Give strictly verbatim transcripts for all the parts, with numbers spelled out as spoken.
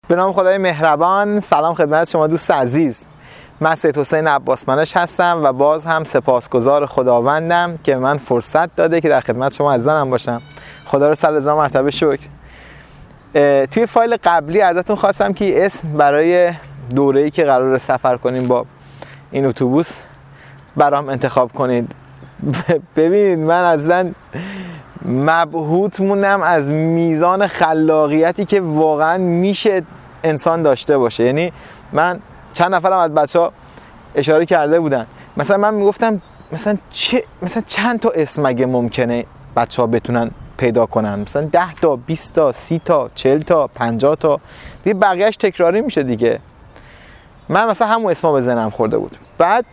به نام خدای مهربان. سلام خدمت شما دوست عزیز. من سید حسین عباس منش هستم و باز هم سپاسگزار خداوندم که من فرصت داده که در خدمت شما عزیزانم باشم. خدا رو صد هزار مرتبه شکر. توی فایل قبلی ازتون خواستم که اسم برای دوره‌ای که قراره سفر کنیم با این اتوبوس برام انتخاب کنید. ببینید من اصلا مبهوت موندم از میزان خلاقیتی که واقعا میشه انسان داشته باشه. یعنی من چند نفرم از بچه‌ها اشاره کرده بودن، مثلا من میگفتم مثلا چه مثلا چند تا اسم مگه ممکنه بچه‌ها بتونن پیدا کنن؟ مثلا ده تا، بیست تا، سی تا، چهل تا، پنجاه تا، دیگه بقیه‌اش تکراری میشه دیگه. من مثلا همون اسما به ذهنم خورده بود. بعد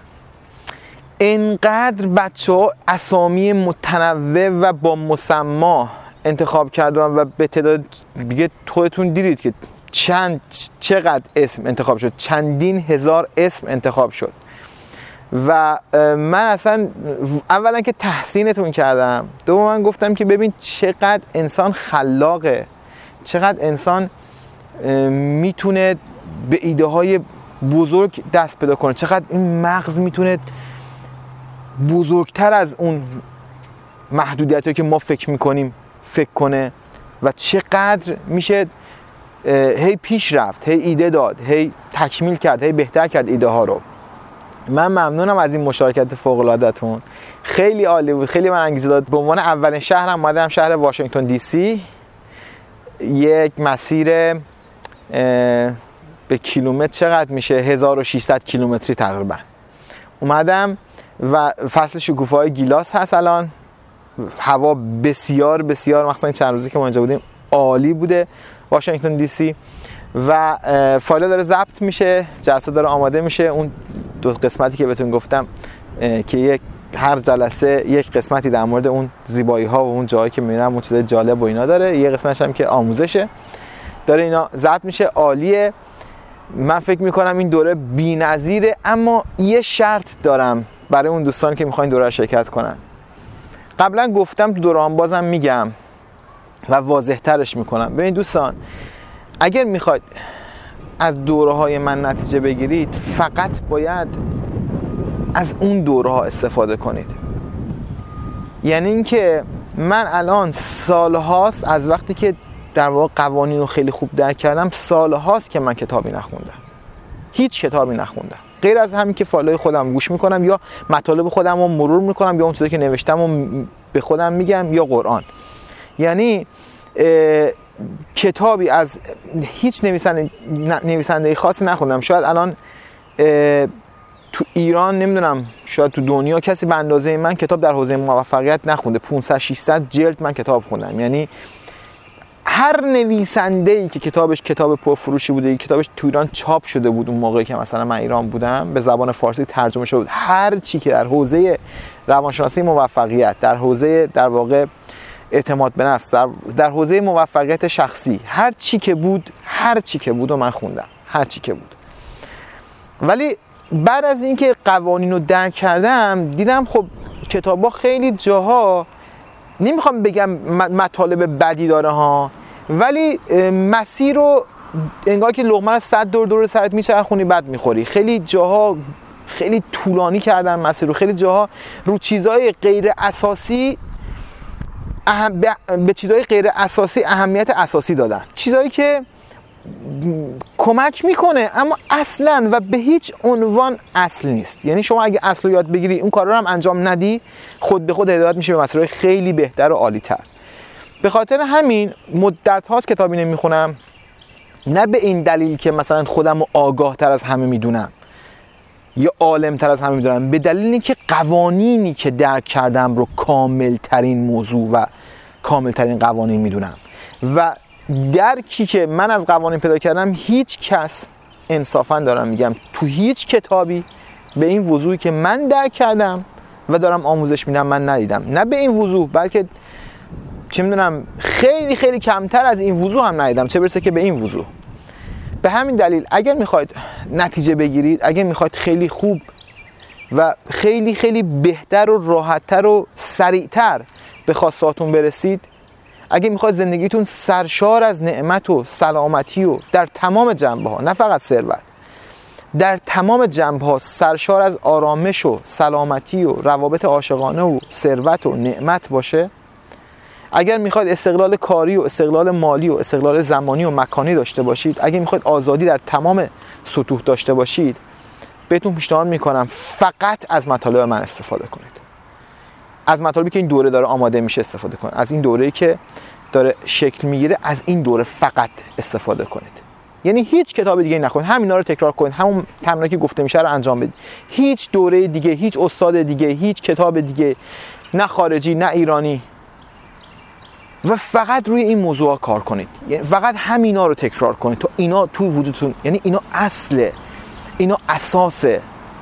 اینقدر بچه‌ها اسامی متنوع و با مسما انتخاب کردن و به تعداد دیگه خودتون دیدید که چند چقدر اسم انتخاب شد، چندین هزار اسم انتخاب شد. و من اصلا اولا که تحسینتون کردم، دوم من گفتم که ببین چقدر انسان خلاقه، چقدر انسان میتونه به ایده های بزرگ دست پیدا کنه، چقدر این مغز میتونه بزرگتر از اون محدودیتی که ما فکر میکنیم فکر کنه و چقدر میشه هی پیش رفت، هی ایده داد، هی تکمیل کرد، هی بهتر کرد ایده ها رو. من ممنونم از این مشارکت فوق العاده‌تون، خیلی عالی بود، خیلی من انگیزه داد. به عنوان اولین شهرم اومدم شهر واشنگتن دی سی، یک مسیر به کیلومتر چقدر میشه؟ هزار و ششصد کیلومتری تقریبا اومدم و فصل شکوفه‌های گیلاس هست الان. هوا بسیار بسیار مخصوصا چند روزی که ما اینجا بودیم عالی بوده واشنگتن دی سی. و فایل داره ضبط میشه، جلسه داره آماده میشه. اون دو قسمتی که بهتون گفتم که یک هر جلسه یک قسمتی در مورد اون زیبایی ها و اون جایی که میرم اون چیزای جالب و اینا داره، یه قسمتش هم که آموزشه داره، اینا ضبط میشه، عالیه. من فکر میکنم این دوره بی‌نظیره، اما یه شرط دارم برای اون دوستان که میخواین دوره شرکت کنن. قبلا گفتم تو دوره هم بازم میگم و واضح ترش میکنم. ببین دوستان، اگر میخواید از دوره های من نتیجه بگیرید فقط باید از اون دوره ها استفاده کنید. یعنی اینکه من الان سالهاست از وقتی که در واقع قوانین رو خیلی خوب درک کردم، سالهاست که من کتابی نخوندم، هیچ کتابی نخوندم غیر از همین که فایل‌های خودم گوش میکنم یا مطالب خودم رو مرور میکنم یا اون چیزی که نوشتم رو به خودم میگم یا قرآن. یعنی کتابی از هیچ نویسنده نویسنده خاصی نخوندم. شاید الان تو ایران نمیدونم، شاید تو دنیا کسی به اندازه من کتاب در حوزه موفقیت نخونده. پانصد ششصد جلد من کتاب خوندم. یعنی هر نویسنده‌ای که کتابش کتاب پرفروشی بوده، کتابش تو ایران چاپ شده بود اون موقعی که مثلا من ایران بودم، به زبان فارسی ترجمه شده بود، هر چی که در حوزه روانشناسی موفقیت، در حوزه در واقع اعتماد به نفس، در, در حوزه موفقیت شخصی، هر چی که بود هر چی که بود و من خوندم، هر چی که بود. ولی بعد از اینکه قوانین رو درک کردم دیدم خب کتابا خیلی جاها، نمیخوام بگم مطالب بدی داره ها، ولی مسیر رو انگار که لقمه رو صد دور دور سرت میچرخونی بعد میخوری. خیلی جاها خیلی طولانی کردن مسیر رو، خیلی جاها رو چیزهای غیر اساسی اهم... به چیزهای غیر اساسی اهمیت اساسی دادن، چیزهایی که کمک میکنه اما اصلا و به هیچ عنوان اصل نیست. یعنی شما اگه اصل رو یاد بگیری اون کار رو هم انجام ندی، خود به خود هدایت میشه به مسائل خیلی بهتر و عالی تر. به خاطر همین مدت هاست کتابی نمیخونم، نه به این دلیل که مثلا خودم رو آگاه تر از همه میدونم یا عالم تر از همه میدونم، به دلیل اینکه قوانینی که درک کردم رو کامل ترین موضوع و کامل ترین قوانین میدونم و درکی که من از قوانین پیدا کردم هیچ کس، انصافا دارم میگم، تو هیچ کتابی به این وضوحی که من درک کردم و دارم آموزش میدم من ندیدم. نه به این وضوح، بلکه چه میدونم خیلی خیلی کمتر از این وضوح هم ندیدم، چه برسه که به این وضوح. به همین دلیل اگر میخواید نتیجه بگیرید، اگر میخواید خیلی خوب و خیلی خیلی بهتر و راحتتر و سریعتر به خواستهاتون برسید، اگه میخواد زندگیتون سرشار از نعمت و سلامتی و در تمام جنبه ها، نه فقط ثروت، در تمام جنبه ها سرشار از آرامش و سلامتی و روابط عاشقانه و ثروت و نعمت باشه، اگر میخواید استقلال کاری و استقلال مالی و استقلال زمانی و مکانی داشته باشید، اگر میخواید آزادی در تمام سطوح داشته باشید، بهتون پیشنهاد میکنم فقط از مطالب من استفاده کنید. از مطالبی که این دوره داره آماده میشه استفاده کنید. از این دوره‌ای که داره شکل میگیره، از این دوره فقط استفاده کنید. یعنی هیچ کتاب دیگه نخونید، همینا رو تکرار کنید، همون تمرینی که گفته میشه رو انجام بدید. هیچ دوره دیگه، هیچ استاد دیگه، هیچ کتاب دیگه، نه خارجی نه ایرانی، و فقط روی این موضوع کار کنید. یعنی فقط همینا رو تکرار کنید تا اینا تو وجودتون، یعنی اینا اصله، اینا اساسه.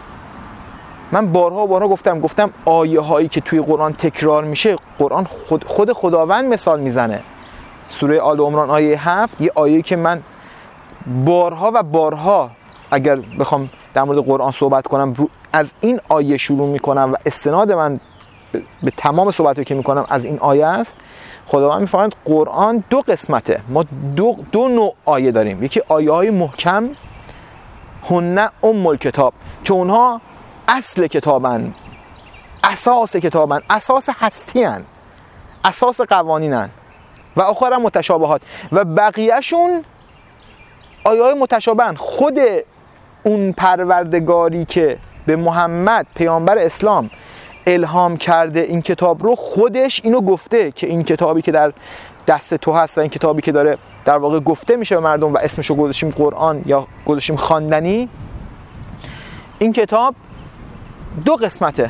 من بارها بارها گفتم گفتم آیه هایی که توی قرآن تکرار میشه، قرآن خود خود خداوند مثال میزنه. سوره آل عمران آیه هفت، یه آیه‌ای که من بارها و بارها اگر بخوام در مورد قرآن صحبت کنم از این آیه شروع میکنم و استناد من به تمام صحبتی که میکنم از این آیه است. خداوند میفرماید قرآن دو قسمته، ما دو, دو نوع آیه داریم. یکی آیه های محکم، هن ام الکتاب، که اونها اصل کتابن، اساس کتابن، اساس هستی‌ان، اساس قوانینن، و آخر متشابهات، و بقیهشون آیه های متشابهن. خود اون پروردگاری که به محمد پیامبر اسلام الهام کرده این کتاب رو، خودش اینو گفته که این کتابی که در دست تو هست و این کتابی که داره در واقع گفته میشه به مردم و اسمشو گذاشتیم قرآن یا گذاشتیم خواندنی، این کتاب دو قسمته.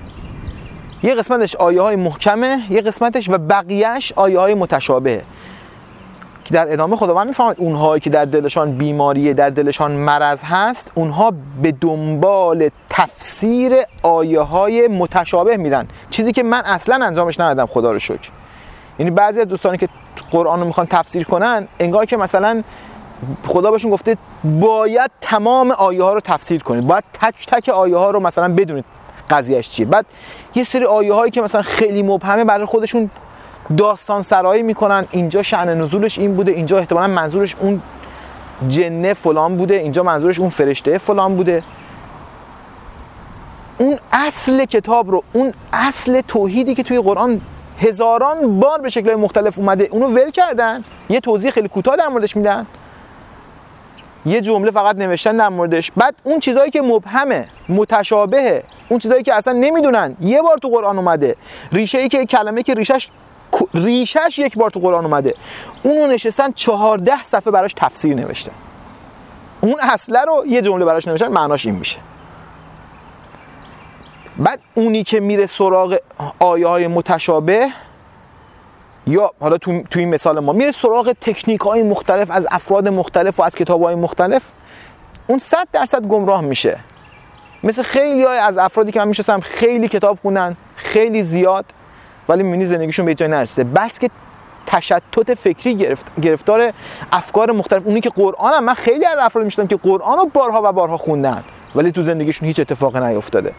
یه قسمتش آیه های محکمه، یه قسمتش و بقیهش آیه های متشابهه که در ادامه خداوند میفرماید اونهایی که در دلشان بیماریه، در دلشان مرض هست، اونها به دنبال تفسیر آیه های متشابه میرن، چیزی که من اصلا انجامش ندادم، خدا رو شکر. یعنی بعضی از دوستانی که قرآن رو میخوان تفسیر کنن، انگار که مثلا خدا بهشون گفته باید تمام آیه ها رو تفسیر کنید، باید تک تک آیه ها رو مثلا بدونید قضیهش چیه. بعد یه سری آیه هایی که مثلا خیلی مبهمه برای خودشون داستان سرایی میکنن، اینجا شأن نزولش این بوده، اینجا احتمالاً منظورش اون جنه فلان بوده، اینجا منظورش اون فرشته فلان بوده. اون اصل کتاب رو، اون اصل توحیدی که توی قرآن هزاران بار به شکل مختلف اومده، اونو ول کردن، یه توضیح خیلی کوتاه در موردش میدن، یه جمله فقط نوشتن در موردش. بعد اون چیزایی که مبهمه، متشابهه، اون چیزایی که اصلا نمیدونن، یه بار تو قرآن اومده، ریشه‌ای که کلمه که ریشش ریشش یک بار تو قرآن اومده، اونو نشستن چهارده صفحه براش تفسیر نوشتن. اون اصله رو یه جمله براش نوشتن، معناش این میشه. بعد اونی که میره سراغ آیه های متشابه، یا حالا تو, تو این مثال ما میره سراغ تکنیک های مختلف از افراد مختلف و از کتاب های مختلف، اون صد درصد گمراه میشه. مثل خیلی های از افرادی که من میشناسم خیلی کتاب خوندن، خیلی زیاد، ولی میبینی زندگیشون به جای نرسیده، بس که تشتت فکری گرفت گرفتار افکار مختلف. اونی که قرآن هم، من خیلی از افراد میشناسم که قرآن رو بارها و بارها خوندن ولی تو زندگیشون هیچ اتفاقی نیفتاده،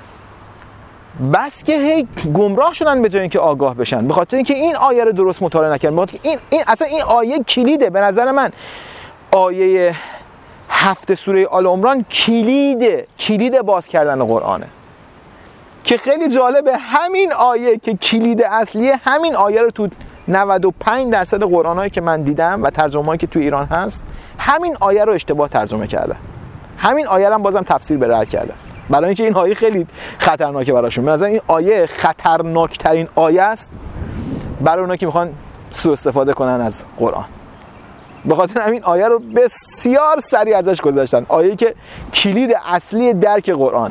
بس که هی گمراه شدن به جای اینکه آگاه بشن، به خاطر اینکه این آیه رو درست مطالعه نکردن. به خاطر این این اصلا این آیه کلیده. به نظر من آیه هفت سوره آل عمران کلیده، کلید باز کردن قرآنه، که خیلی جالبه. همین آیه که کلید اصلیه، همین آیه رو تو نود و پنج درصد قرآنایی که من دیدم و ترجمه‌ای که تو ایران هست، همین آیه رو اشتباه ترجمه کردن، همین آیه رو هم بازم تفسیر به رد کردن، برای اینکه این آیه خیلی خطرناکه براشون. مثلا این آیه خطرناکترین آیه است برای اونایی که میخوان سوء استفاده کنن از قرآن. به خاطر همین آیه رو بسیار سریع ازش گذاشتن، آیه‌ای که کلید اصلی درک قرآن.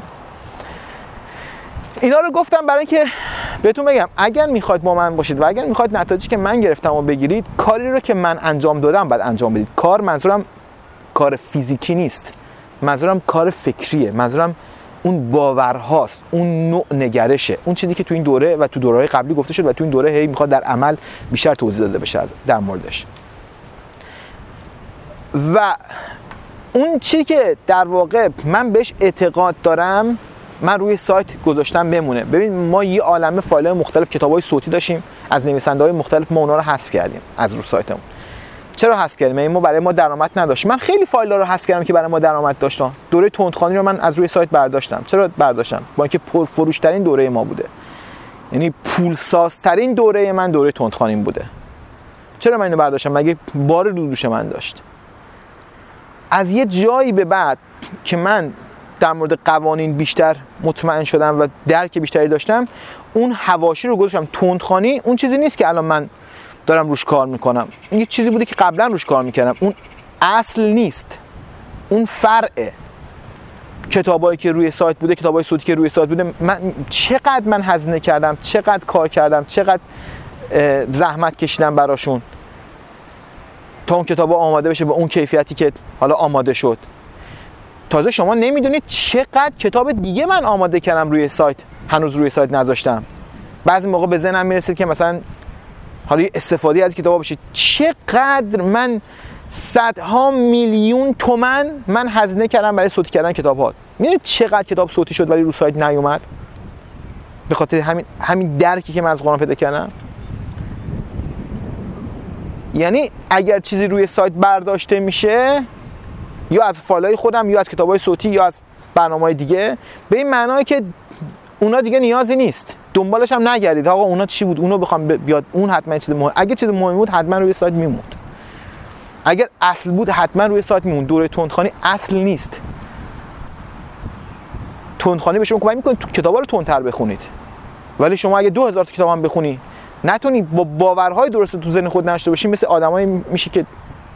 اینا رو گفتم برای اینکه بهتون بگم اگر میخواید با من باشید و اگر میخواید نتایجی که من گرفتم رو بگیرید، کاری رو که من انجام دادم باید انجام بدید. کار منظورم کار فیزیکی نیست، منظورم کار فکریه، منظورم اون باورهاست، اون نوع نگرشه، اون چیزی که تو این دوره و تو دوره‌های قبلی گفته شد و تو این دوره هی میخواد در عمل بیشتر توضیح داده بشه در موردش. و اون چیزی که در واقع من بهش اعتقاد دارم من روی سایت گذاشتم بمونه. ببین ما یه عالمه فایل‌های مختلف کتابای صوتی داشتیم از نویسنده‌های مختلف، ما اونا رو حذف کردیم از رو سایتمون. چرا حذف کردیم؟ این ما برای ما درآمد نداشت. من خیلی فایل‌ها رو حذف کردم که برای ما درآمد داشتن. دوره تندخوانی رو من از روی سایت برداشتم. چرا برداشتم؟ با اینکه پرفروش‌ترین دوره ما بوده. یعنی پولسازترین دوره من دوره تندخوانی بوده. چرا من اینو برداشتم؟ مگه بار رو دوش من داشت؟ از یه جایی به بعد که من در مورد قوانین بیشتر مطمئن شدم و درک بیشتری داشتم، اون حواشی رو گذاشتم. تندخوانی اون چیزی نیست که الان من دارم روش کار میکنم. این یه چیزی بوده که قبلا روش کار میکردم. اون اصل نیست، اون فرعه. کتابایی که روی سایت بوده، کتابای صوتی که روی سایت بوده، من چقدر من هزینه کردم، چقدر کار کردم، چقدر زحمت کشیدم براشون تا اون کتابا آماده بشه به اون کیفیتی که حالا آماده شد. تازه شما نمیدونید چقدر کتاب دیگه من آماده کردم روی سایت، هنوز روی سایت نذاشتم. بعضی موقع به ذهنم میرسید که مثلا حالا استفاده از کتابا بشه. چقدر من صدها میلیون تومن من هزینه کردم برای صوتی کردن کتاب‌ها. میدونید چقدر کتاب صوتی شد ولی رو سایت نیومد؟ به خاطر همین همین درکی که من از قرآن پیدا کردم. یعنی اگر چیزی روی سایت برداشته میشه، یا از فایل‌های خودم یا از کتاب‌های صوتی یا از برنامه‌های دیگه، به این معنی که اونا دیگه نیازی نیست، دنبالش هم نگردید آقا اونا چی بود، اونو بخوام بیاد، اون حتما چیز مهم. اگه چیز مهمی بود حتما روی سایت میموند. اگر اصل بود حتما روی سایت میموند. دوره تندخوانی اصل نیست. تندخوانی به شما کمک میکنه تو کتابا رو تندتر بخونید، ولی شما اگه دو هزار تا کتاب هم بخونی نتونی با باورهای درست تو ذهن خود نشته باشی، مثل آدمایی میشه که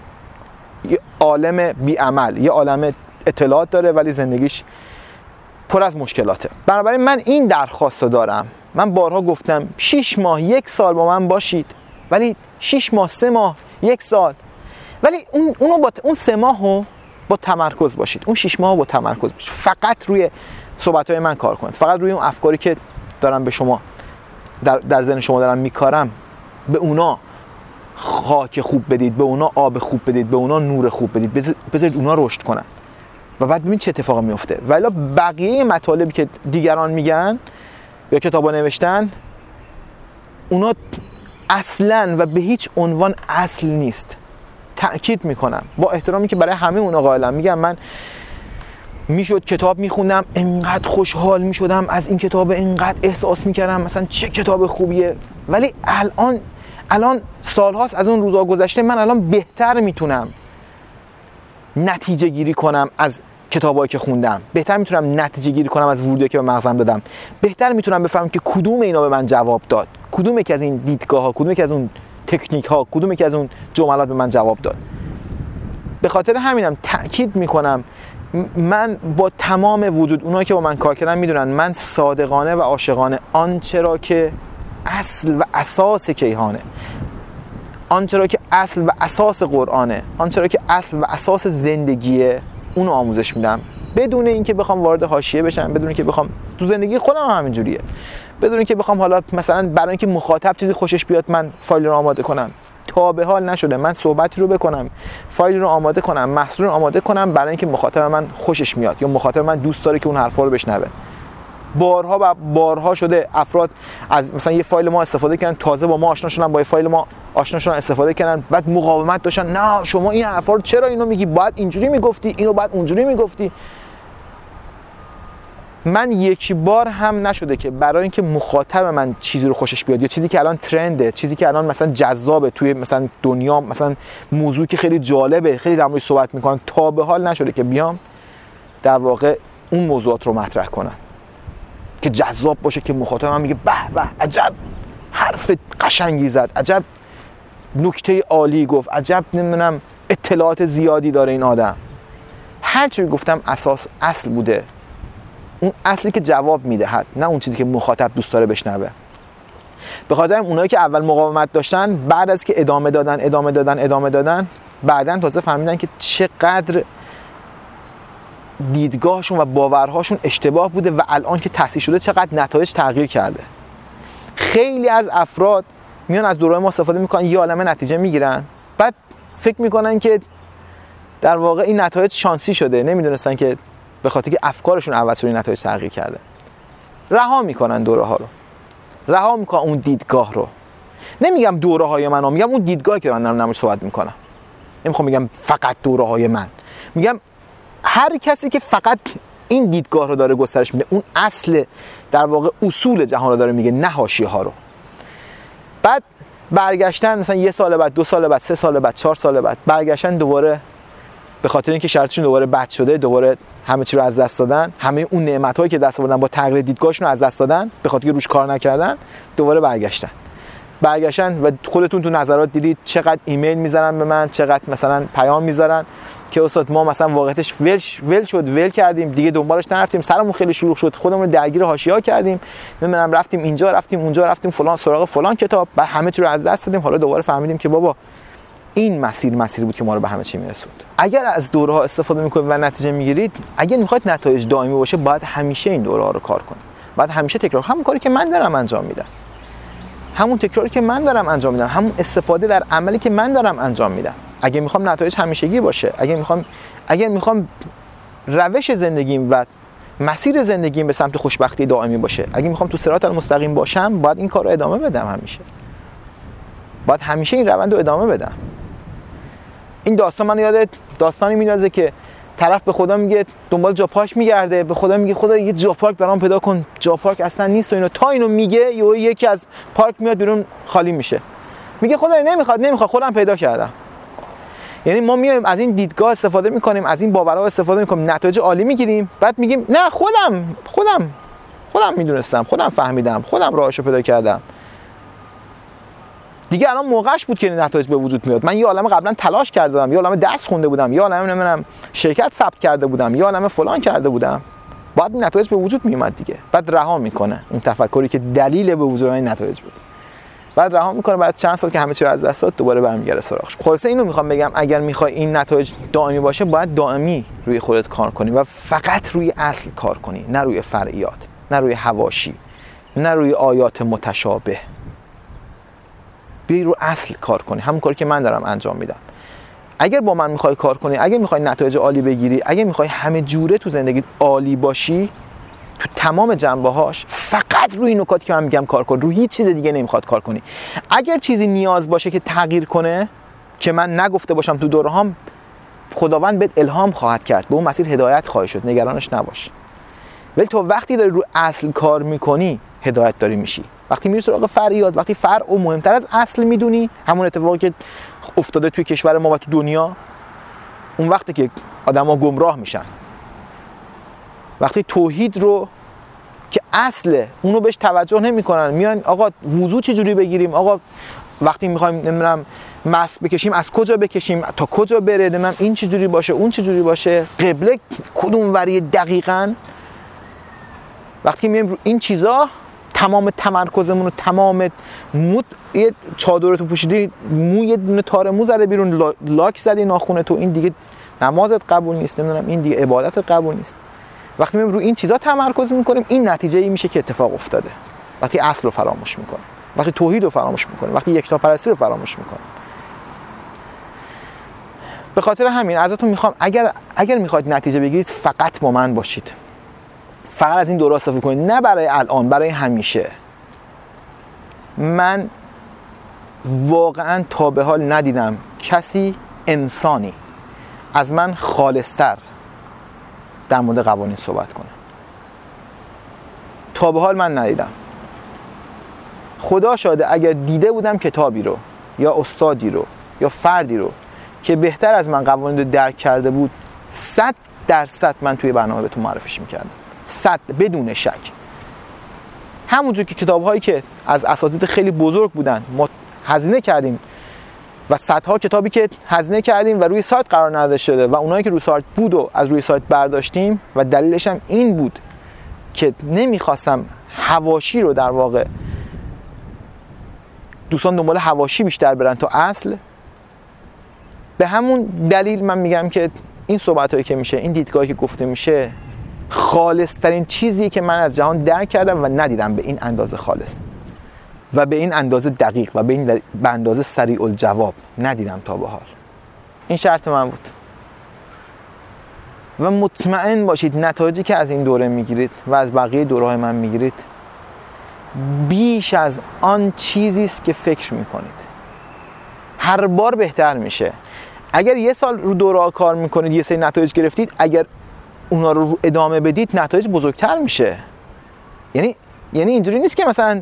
یه عالم بی عمل، یه عالم اطلاعات داره ولی زندگیش پر از مشکلاته. بنابراین من این درخواست رو دارم. من بارها گفتم شش ماه یک سال با من باشید، ولی شش ماه سه ماه یک سال، ولی اون اونو با اون سه ماهو با تمرکز باشید، اون شش ماه با تمرکز باشید، فقط روی صحبت‌های من کار کنید، فقط روی اون افکاری که دارم به شما در در ذهن شما دارم میکارم، به اونا خاک خوب بدید، به اونا آب خوب بدید، به اونا نور خوب بدید، بذارید اونا رشد کنن و بعد ببینید چه اتفاقی میفته. ولی بقیه مطالبی که دیگران میگن یا کتابا نوشتن، اونا اصلاً و به هیچ عنوان اصل نیست. تأکید میکنم با احترامی که برای همه اونا قائلم، میگم من میشد کتاب میخوندم انقدر خوشحال میشدم از این کتاب، انقدر احساس میکردم مثلا چه کتاب خوبیه، ولی الان الان سالهاست از اون روزا گذشته، من الان بهتر میتونم نتیجه گیری کنم از کتابایی که خوندم، بهتر میتونم نتیجه گیری کنم از ورودی که به مغزم دادم، بهتر میتونم بفهمم که کدوم اینا به من جواب داد، کدوم یکی از این دیدگاه ها، کدوم یکی از اون تکنیک ها، کدوم یکی از اون جملات به من جواب داد. به خاطر همینم تأکید میکنم من با تمام وجود، اونایی که با من کار کردن میدونن من صادقانه و عاشقانه آنچه را که اصل و اساس کیهانه، آنچه را که اصل و اساس قرآنه، آنچه را که اصل و اساس زندگیه، اونو آموزش میدم، بدون اینکه بخوام وارد حاشیه بشم، بدون اینکه بخوام، تو زندگی خودم هم همینجوریه، بدون اینکه بخوام حالا مثلا برای اینکه مخاطب چیزی خوشش بیاد من فایل رو آماده کنم. تا به حال نشده من صحبتی رو بکنم، فایل رو آماده کنم، محصول رو آماده کنم برای اینکه مخاطب من خوشش میاد یا مخاطب من دوست داره که اون حرفا رو بشنوه. بارها و بارها شده افراد از مثلا یه فایل ما استفاده کردن، تازه با ما آشنا شدن، با یه فایل ما آشنا شدن استفاده کردن، بعد مقاومت داشتن، نه شما این حرفا رو چرا اینو میگی، باید اینجوری میگفتی، اینو باید اونجوری میگفتی. من یک بار هم نشده که برای اینکه مخاطب من چیزی رو خوشش بیاد یا چیزی که الان ترنده، چیزی که الان مثلا جذابه توی مثلا دنیا، مثلا موضوعی که خیلی جالبه، خیلی در موردش صحبت میکنن، تا به حال نشده که بیام در واقع اون موضوعات رو مطرح کنم که جذاب باشه، که مخاطب من میگه به به عجب حرف قشنگی زد، عجب نکته عالی گفت، عجب نمیدونم اطلاعات زیادی داره این آدم. هر چی گفتم اساس اصل بوده، اون اصلی که جواب میدهد، نه اون چیزی که مخاطب دوست داره بشنوه. به خاطر اونایی که اول مقاومت داشتن، بعد از که ادامه دادن ادامه دادن ادامه دادن بعدن تازه فهمیدن که چقدر دیدگاهشون و باورهاشون اشتباه بوده و الان که تصحیح شده چقدر نتایج تغییر کرده. خیلی از افراد میان از دوره ما استفاده میکنن، یه عالمه نتیجه میگیرن، بعد فکر میکنن که در واقع این نتایج شانسی شده، نمیدونستن که به خاطر که افکارشون عوض شده نتایج تغییر کرده. رها میکنن دوره ها رو، رها میکنن اون دیدگاه رو. نمیگم دوره های من، میگم اون دیدگاهی که من دارم نموش صحبت میکنم. نمیخوام بگم فقط دوره های من، میگم هر کسی که فقط این دیدگاه رو داره گسترش میده، اون اصل در واقع اصول جهان رو داره میگه، نه حاشیه ها رو. بعد برگشتن مثلا یه سال بعد، دو سال بعد، سه سال بعد، چهار سال بعد برگشتن دوباره به خاطر اینکه شرطشون دوباره بد شده، دوباره همه چی رو از دست دادن، همه اون نعمتایی که دست آوردن با تغییر دیدگاهشون رو از دست دادن به خاطر که روش کار نکردن، دوباره برگشتن. برگشتن و خودتون تو نظرات دیدید چقدر ایمیل میذارن به من، چقدر مثلا پیام میذارن که استاد ما مثلا واقعیتش ول ول شد، ول کردیم دیگه، دنبالش نرفتیم، سرمون خیلی شلوغ شد، خودمون رو درگیر حاشیه‌ها کردیم، نمیدونم رفتیم اینجا رفتیم اونجا رفتیم فلان سراغ فلان کتاب، بعد همه چی رو از دست دادیم. حالا دوباره فهمیدیم که بابا این مسیر مسیری بود که ما رو به همه چی میرسوند. اگر از دوره ها استفاده میکنید و نتیجه میگیرید، اگر میخواید نتایج دائمی باشه، باید همیشه این دوره ها رو کار کنید. باید همیشه تکرار، همون کاری که من دارم انجام میدم، همون تکراری که من دارم انجام میدم، همون استفاده در عملی که من دارم انجام میدم. اگه میخوام نتایج همیشگی باشه، اگه میخوام اگه میخوام روش زندگیم و مسیر زندگیم به سمت خوشبختی دائمی باشه، اگه میخوام تو صراط المستقیم باشم، باید این کار رو ادامه بدم. همیشه باید همیشه این روند رو ادامه بدم. این داستان من یاد داستانی میندازه که طرف به خدا میگه دنبال جا پارک میگرده، به خدا میگه خدا یه جا پارک برام پیدا کن، جا پارک اصلا نیست و اینو. تا اینو میگه یکی از پارک میاد بیرون خالی میشه، میگه خدا نمیخواد نمیخواد خودم پیدا کردم. یعنی ما میایم از این دیدگاه استفاده میکنیم، از این باورها استفاده میکنیم، نتایج عالی میگیریم، بعد میگیم نه خودم خودم خودم میدونستم، خودم فهمیدم، خودم راهشو پیدا کردم. دیگه الان موقعش بود که نتایج به وجود میاد. من یه عالمه قبلا تلاش کرده بودم، یه عالمه درس خونده بودم، یه عالمه نمیدونم شرکت ثبت کرده بودم، یه عالمه فلان کرده بودم، بعد نتایج به وجود میومد دیگه. بعد رها میکنه اون تفکری که دلیل به وجود این نتایج بود، بعد رها میکنه. بعد چند سال که همه چی رو از دست داد، دوباره برمیگره سراغش. خلاصه اینو میخوام بگم، اگر میخوای این نتایج دائمی باشه، باید دائمی روی خودت کار کنی و فقط روی اصل کار کنی، نه روی فرعیات، نه روی حواشی، نه روی آیات متشابه. بیای رو اصل کار کنی، همون کاری که من دارم انجام میدم. اگر با من میخوای کار کنی، اگر میخوای نتایج عالی بگیری، اگر میخوای همه جوره تو زندگیت عالی باشی، تو تمام جنبه‌هاش، فقط روی نکاتی که من میگم کار کن، روی هیچ چیز دیگه نمیخواد کار کنی. اگر چیزی نیاز باشه که تغییر کنه که من نگفته باشم تو دورهام، خداوند بهت الهام خواهد کرد، به اون مسیر هدایت خواهی شد، نگرانش نباش. ولی تو وقتی داری رو اصل کار میکنی، هدایت داری میشی. وقتی میری سراغ فرعیات، وقتی فرع و مهمتر از اصل میدونی، همون اتفاقی که افتاده توی کشور ما و تو دنیا، اون وقتی که آدم‌ها گمراه میشن. وقتی توحید رو که اصله اونو بهش توجه نمیکنن، میان آقا وضو چه جوری بگیریم، آقا وقتی میخوایم نمیدونم مس بکشیم از کجا بکشیم، تا کجا بره، نمیدونم این چه جوری باشه، اون چه جوری باشه، قبله کدوم وری دقیقاً. وقتی میایم رو این چیزا تمام تمرکزمون رو، تمام مو یه چادر تو پوشیدی، مو یه دونه تار مو زده بیرون، لاک زدی ناخونه تو، این دیگه نمازت قبول نیست، نمیدونم این دیگه عبادتت قبول نیست. وقتی میایم رو این چیزا تمرکز میکنیم، این نتیجه ای میشه که اتفاق افتاده. وقتی اصل رو فراموش میکنیم، وقتی توحید رو فراموش میکنیم، وقتی یکتاپرستی رو فراموش میکنیم. به خاطر همین ازتون میخوام اگر اگر میخواید نتیجه بگیرید، فقط با من باشید، فقط از این دوره استفاده کنید، نه برای الان، برای همیشه. من واقعا تا به حال ندیدم کسی، انسانی از من خالصتر در مورد قوانین صحبت کنه. تا به حال من ندیدم. خدا شاده اگر دیده بودم کتابی رو یا استادی رو یا فردی رو که بهتر از من قوانین رو درک کرده بود، صد درصد من توی برنامه بهتون معرفیش میکردم، صد بدون شک. همونجور که کتاب هایی که از اساتید خیلی بزرگ بودن ما هزینه کردیم و صدها کتابی که هزینه کردیم و روی سایت قرار نداده شده و اونایی که روی سایت بود و از روی سایت برداشتیم و دلیلش هم این بود که نمیخواستم حواشی رو، در واقع دوستان دنبال حواشی بیشتر برن تا اصل. به همون دلیل من میگم که این صحبت هایی که میشه، این دیدگاهی که گفته میشه، خالص ترین چیزی که من از جهان درک کردم و ندیدم به این اندازه خالص و به این اندازه دقیق و به این به اندازه سریع الجواب ندیدم تا به حال. این شرط من بود. و مطمئن باشید نتایجی که از این دوره میگیرید و از بقیه دوره‌های من میگیرید بیش از آن چیزی است که فکر میکنید. هر بار بهتر میشه. اگر یه سال رو دوره‌ها کار میکنید، یه سری نتایج گرفتید، اگر اونا رو ادامه بدید نتایج بزرگتر میشه. یعنی یعنی اینجوری نیست که مثلا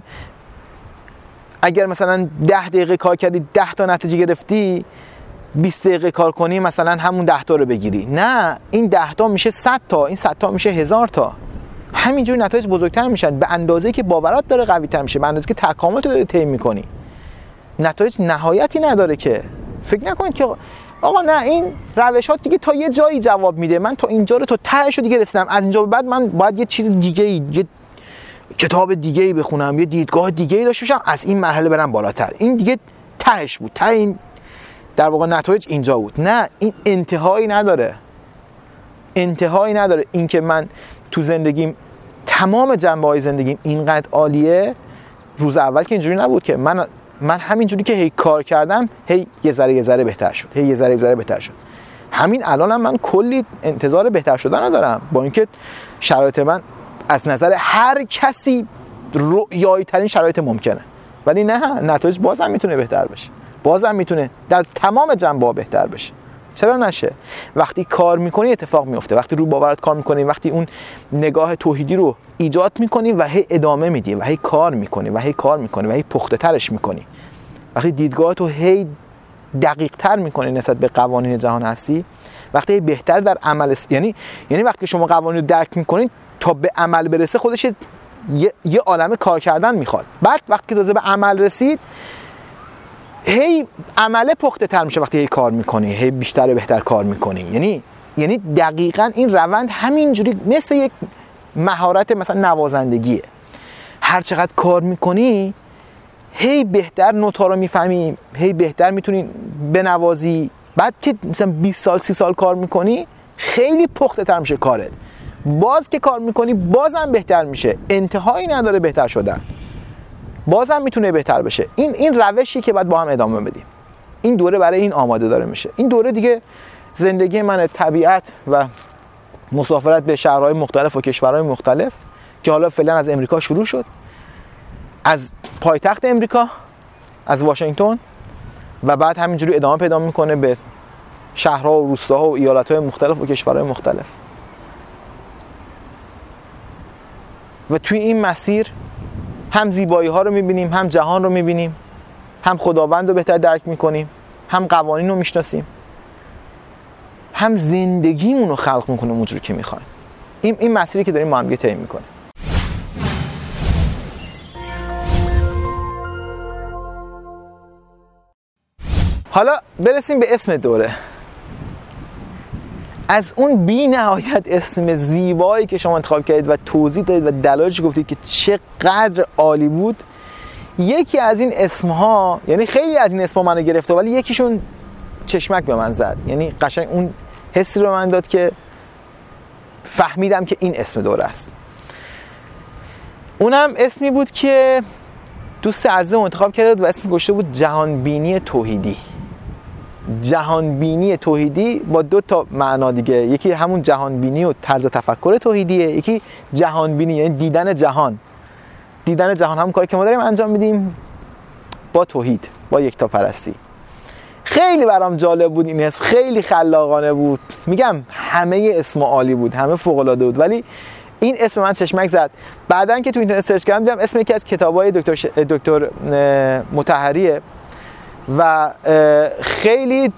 اگر مثلا ده دقیقه کار کردی ده تا نتیجه گرفتی، بیست دقیقه کار کنی مثلا همون ده تا رو بگیری. نه، این ده تا میشه صد تا، این صد تا میشه هزار تا. همینجوری نتایج بزرگتر میشن به اندازه‌ای که باورات داره قوی‌تر میشه، به اندازه‌ای که تکاملت رو داری طی می‌کنی. نتایج نهایتی نداره که. فکر نکنید که آقا نه این روشات دیگه تا یه جایی جواب میده، من تا اینجا رو تا تهش رو دیگه رسیدم، از اینجا به بعد من باید یه چیز دیگه ای، یه کتاب دیگه ای بخونم، یه دیدگاه دیگه ای داشته باشم، از این مرحله برم بالاتر. این دیگه تهش بود، ته این در واقع نتایج اینجا بود. نه، این انتهایی نداره. انتهایی نداره. این که من تو زندگیم تمام جنبه‌های زندگیم اینقدر عالیه، روز اول که اینجوری نبود که. من من همینجوری که هی کار کردم هی یه ذره یه ذره بهتر شد، هی یه ذره یه ذره بهتر شد. همین الانم هم من کلی انتظار بهتر شدن رو دارم، با اینکه شرایط من از نظر هر کسی رؤیایی ترین شرایط ممکنه، ولی نه، نتایج بازم میتونه بهتر بشه، بازم میتونه در تمام جنبه‌ها بهتر بشه. چرا نشه؟ وقتی کار میکنی اتفاق میفته، وقتی رو باورت کار میکنی، وقتی اون نگاه توحیدی رو ایجاد میکنی و هی ادامه میدی و هی کار میکنی و هی کار میکنی و هی پخته ترش میکنی، وقتی دیدگاهت رو هی دقیق تر میکنی نسبت به قوانین جهان هستی، وقتی بهتر در عمل س... یعنی یعنی وقتی شما قوانین رو درک میکنید تا به عمل برسه خودش یه, یه عالمه کار کردن میخواد. بعد وقتی که تازه به عمل رسید هی عمله پخته تر میشه، وقتی هی کار میکنی هی بیشتر و بهتر کار میکنی. یعنی یعنی دقیقاً این روند همینجوری مثل یک مهارت مثلا نوازندگیه. هر چقدر کار میکنی هی بهتر نوتا رو میفهمی، هی بهتر میتونی بنوازی. بعد که مثلا بیست سال سی سال کار میکنی خیلی پخته تر میشه کارت. باز که کار میکنی بازم بهتر میشه، انتهایی نداره بهتر شدن، بازم میتونه بهتر بشه. این این روشی که باید با هم ادامه بدیم. این دوره برای این آماده داره میشه. این دوره دیگه زندگی من، طبیعت و مسافرت به شهرهای مختلف و کشورهای مختلف که حالا فعلا از امریکا شروع شد، از پایتخت امریکا، از واشنگتن، و بعد همینجوری ادامه پیدا میکنه به شهرها و روستاها و ایالتهای مختلف و کشورهای مختلف. و توی این مسیر هم زیبایی ها رو میبینیم، هم جهان رو میبینیم، هم خداوند رو بهتر درک میکنیم، هم قوانین رو میشناسیم، هم زندگیمون رو خلق میکنیم اونجوری که میخوایم. این این مسیری که داریم با هم طی میکنیم. حالا برسیم به اسم دوره. از اون بی نهایت اسم زیبایی که شما انتخاب کردید و توضیح دادید و دلایلش گفتید که چقدر عالی بود، یکی از این اسمها، یعنی خیلی از این اسمها منو گرفته ولی یکیشون چشمک به من زد. یعنی قشنگ اون حسی رو من داد که فهمیدم که این اسم دوره است. اونم اسمی بود که دوست عزیزم انتخاب کرد و اسمش گذاشته بود جهانبینی توحیدی. جهانبینی توحیدی با دو تا معنا دیگه، یکی همون جهانبینی و طرز تفکر توحیدیه، یکی جهانبینی یعنی دیدن جهان. دیدن جهان هم کاری که ما داریم انجام میدیم با توحید، با یکتاپرستی. خیلی برام جالب بود این اسم، خیلی خلاقانه بود. میگم همه اسم عالی بود، همه فوق العاده بود، ولی این اسم من چشمک زد. بعدن که تو اینترنت سرچ کردم دیدم اسم یکی از کتابای دکتر ش... دکتر مطهریه و خیلی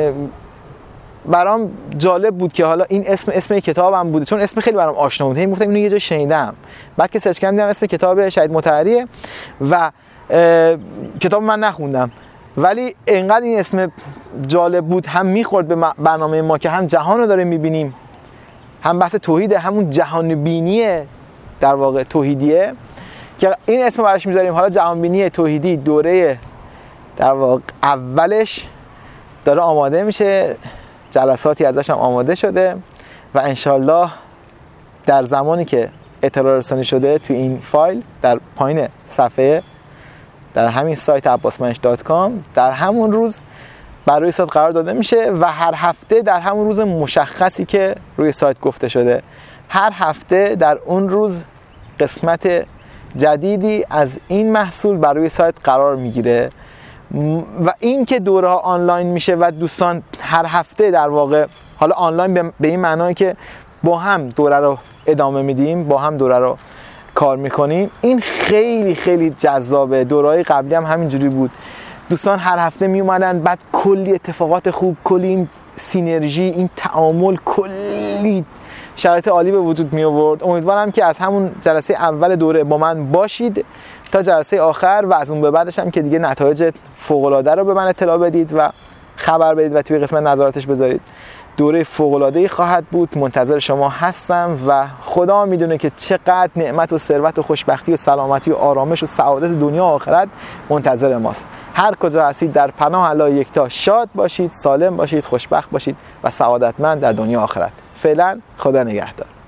برام جالب بود که حالا این اسم اسم کتابم بود، چون اسم خیلی برام آشنا بود. هی گفتم اینو یه جا شنیدم. بعد که سرچ کردم دیدم اسم کتاب شهید مطهریه و کتاب من نخوندم، ولی انقدر این اسم جالب بود، هم میخورد به برنامه ما که هم جهان رو داریم میبینیم، هم بحث توحیده، همون جهان بینی در واقع توحیدیه که این اسم براش میذاریم. حالا جهان بینی توحیدی دوره در واقع اولش داره آماده میشه، جلساتی ازش هم آماده شده و انشالله در زمانی که اطلاع رسانی شده تو این فایل در پایین صفحه در همین سایت عباس منش دات کام در همون روز برای سایت قرار داده میشه و هر هفته در همون روز مشخصی که روی سایت گفته شده، هر هفته در اون روز قسمت جدیدی از این محصول برای سایت قرار میگیره و این که دوره ها آنلاین میشه و دوستان هر هفته در واقع، حالا آنلاین به این معنی که با هم دوره رو ادامه میدیم، با هم دوره رو کار میکنیم، این خیلی خیلی جذابه. دوره‌های قبلی هم همینجوری بود، دوستان هر هفته می اومدن، بعد کلی اتفاقات خوب، کلی این سینرژی، این تعامل، کلی شرایط عالی به وجود می آورد. امیدوارم که از همون جلسه اول دوره با من باشید تا جلسه آخر و از اون به بعدش هم که دیگه نتایج فوق العاده رو به من اطلاع بدید و خبر بدید و توی قسمت نظراتش بذارید. دوره فوق العاده خواهد بود، منتظر شما هستم و خدا میدونه که چقدر نعمت و ثروت و خوشبختی و سلامتی و آرامش و سعادت دنیا و آخرت منتظر ماست. هر کجا هستید در پناه الله یکتا شاد باشید، سالم باشید، خوشبخت باشید و سعادتمند در دنیا و آخرت. فعلا خدا نگهدار.